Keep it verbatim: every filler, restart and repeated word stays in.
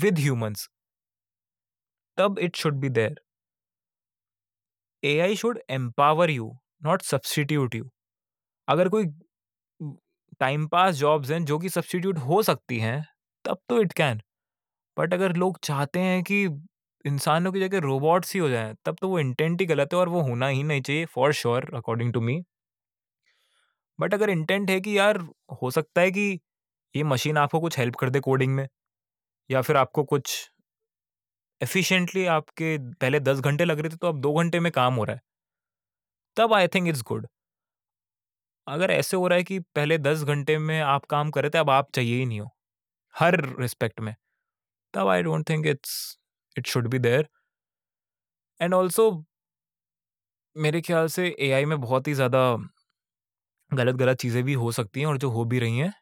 with humans, तब it should be there. A I should empower you, not substitute you. अगर कोई time pass jobs हैं जो कि सब्स्टिट्यूट हो सकती हैं, तब तो इट कैन. बट अगर लोग चाहते हैं कि इंसानों की जगह रोबोट्स ही हो जाएं, तब तो वो इंटेंट ही गलत है और वो होना ही नहीं चाहिए for sure according to me. But अगर इंटेंट है कि यार हो सकता है कि ये मशीन आपको कुछ हेल्प कर दे कोडिंग में, या फिर आपको कुछ एफिशिएंटली, आपके पहले दस घंटे लग रहे थे तो अब दो घंटे में काम हो रहा है, तब आई थिंक इट्स गुड. अगर ऐसे हो रहा है कि पहले दस घंटे में आप काम कर रहे थे, अब आप चाहिए ही नहीं हो हर रिस्पेक्ट में, तब I don't think it's it should be there. And also मेरे ख्याल से एआई में बहुत ही ज़्यादा गलत गलत चीज़ें भी हो सकती हैं, और जो हो भी रही हैं.